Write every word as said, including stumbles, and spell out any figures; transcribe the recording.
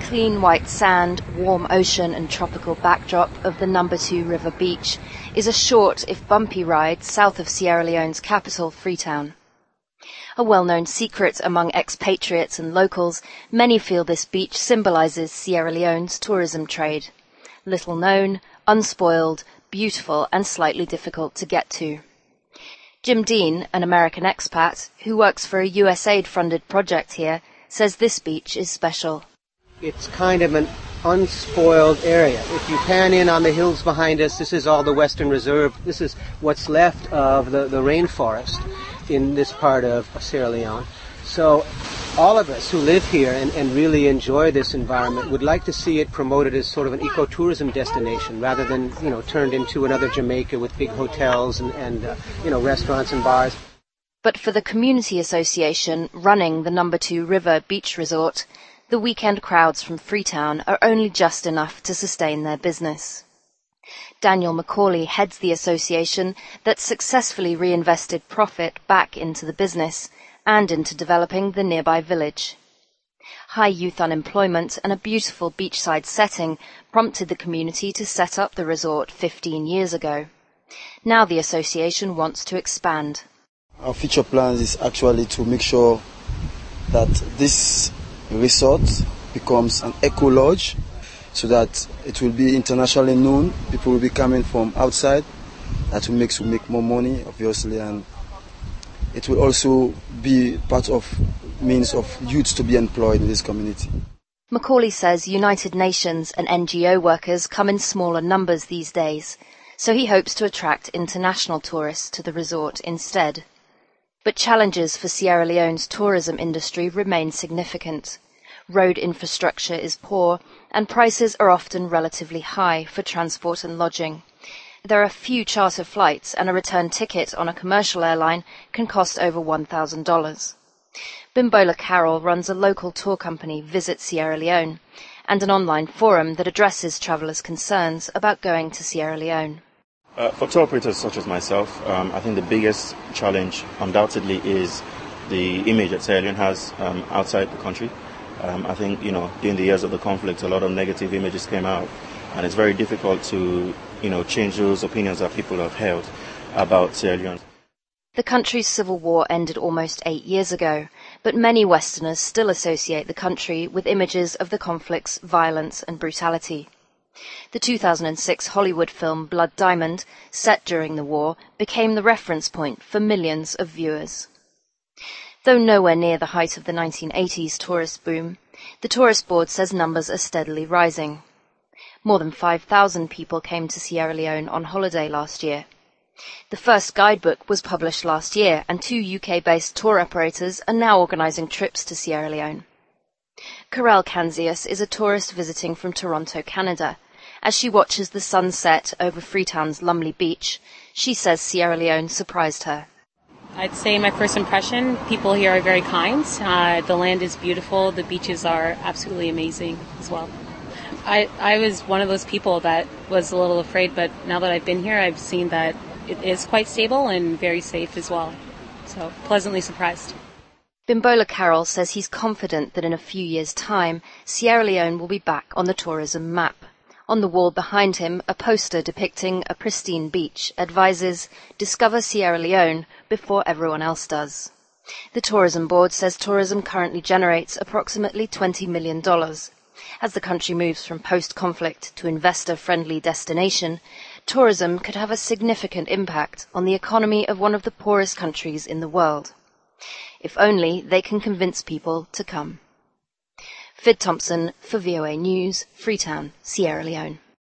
clean white sand, warm ocean and tropical backdrop of the Number Two River Beach is a short, if bumpy, ride south of Sierra Leone's capital, Freetown. A well-known secret among expatriates and locals, many feel this beach symbolises Sierra Leone's tourism trade. Little known, unspoiled, beautiful and slightly difficult to get to. Jim Dean, an American expat who works for a U S A I D-funded project here, says this beach is special. It's kind of an unspoiled area. If you pan in on the hills behind us, this is all the Western Reserve. This is what's left of the, the rainforest in this part of Sierra Leone. So all of us who live here and, and really enjoy this environment would like to see it promoted as sort of an ecotourism destination rather than, you know, turned into another Jamaica with big hotels and, and uh, you know, restaurants and bars. But for the community association running the Number Two River Beach Resort, the weekend crowds from Freetown are only just enough to sustain their business. Daniel Macaulay heads the association that successfully reinvested profit back into the business and into developing the nearby village. High youth unemployment and a beautiful beachside setting prompted the community to set up the resort fifteen years ago. Now the association wants to expand. Our future plans is actually to make sure that this resort becomes an eco-lodge so that it will be internationally known. People will be coming from outside. That will make, will make more money, obviously, and it will also be part of means of youth to be employed in this community. Macaulay says United Nations and N G O workers come in smaller numbers these days, so he hopes to attract international tourists to the resort instead. But challenges for Sierra Leone's tourism industry remain significant. Road infrastructure is poor, and prices are often relatively high for transport and lodging. There are few charter flights, and a return ticket on a commercial airline can cost over one thousand dollars. Bimbola Carroll runs a local tour company, Visit Sierra Leone, and an online forum that addresses travellers' concerns about going to Sierra Leone. Uh, for tour operators such as myself, um, I think the biggest challenge undoubtedly is the image that Sierra Leone has um, outside the country. Um, I think, you know, during the years of the conflict, a lot of negative images came out, and it's very difficult to, you know, change those opinions that people have held about Sierra Leone. The country's civil war ended almost eight years ago, but many Westerners still associate the country with images of the conflict's violence and brutality. The two thousand six Hollywood film Blood Diamond, set during the war, became the reference point for millions of viewers. Though nowhere near the height of the nineteen eighties tourist boom, the tourist board says numbers are steadily rising. More than five thousand people came to Sierra Leone on holiday last year. The first guidebook was published last year, and two U K-based tour operators are now organising trips to Sierra Leone. Karel Kanzias is a tourist visiting from Toronto, Canada. As she watches the sun set over Freetown's Lumley Beach, she says Sierra Leone surprised her. I'd say my first impression, people here are very kind. Uh, the land is beautiful. The beaches are absolutely amazing as well. I, I was one of those people that was a little afraid, but now that I've been here, I've seen that it is quite stable and very safe as well. So, pleasantly surprised. Bimbola Carroll says he's confident that in a few years' time, Sierra Leone will be back on the tourism map. On the wall behind him, a poster depicting a pristine beach advises, "Discover Sierra Leone before everyone else does." The tourism board says tourism currently generates approximately twenty million dollars. As the country moves from post-conflict to investor-friendly destination, tourism could have a significant impact on the economy of one of the poorest countries in the world. If only they can convince people to come. Fid Thompson for V O A News, Freetown, Sierra Leone.